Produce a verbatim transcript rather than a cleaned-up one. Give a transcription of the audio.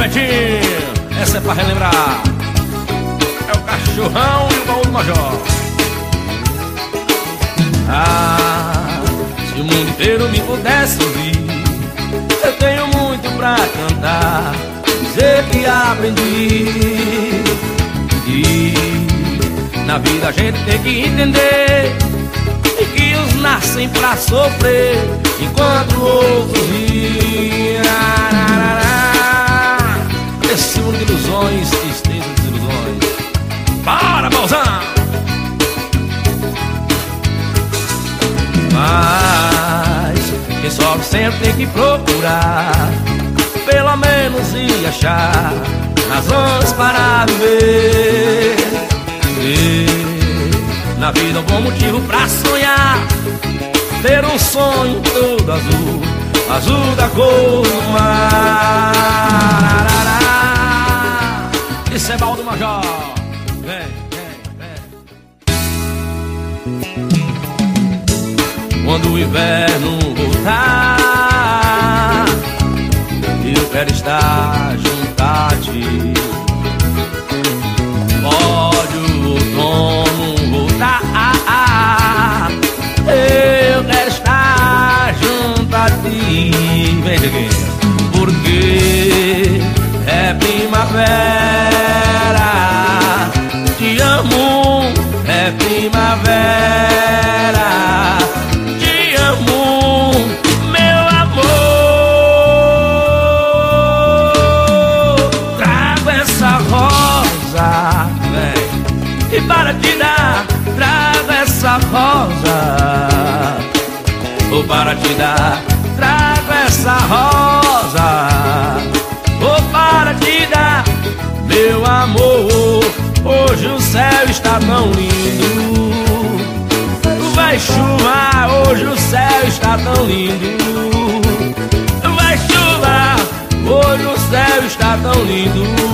Netinho, essa é pra relembrar. É o Cachorrão e o Baú do Major. Ah, se o mundo inteiro me pudesse ouvir, eu tenho muito pra cantar, dizer que aprendi. E na vida a gente tem que entender que uns nascem pra sofrer, enquanto outros riem. Esse mundo de ilusões, tristeza e desilusões. Para, Balzão! Mas quem sofre sempre tem que procurar, pelo menos ir achar razões para viver. E na vida um bom motivo pra sonhar, ter um sonho todo azul, azul da cor do mar. Isso é Baú do Major. Vem, vem, vem. Quando o inverno voltar, eu quero estar junto a ti. Pode o outono voltar, eu quero estar junto a ti. Vem, Diguinho. Porque é primavera, te amo, é primavera, te amo, meu amor. Trago essa rosa, vem, e para te dar, trago essa rosa. Vou para te dar, trago essa rosa. Vou para te dar, meu amor. Hoje o céu está tão lindo, vai chuvar, hoje o céu está tão lindo, vai chuvar, hoje o céu está tão lindo.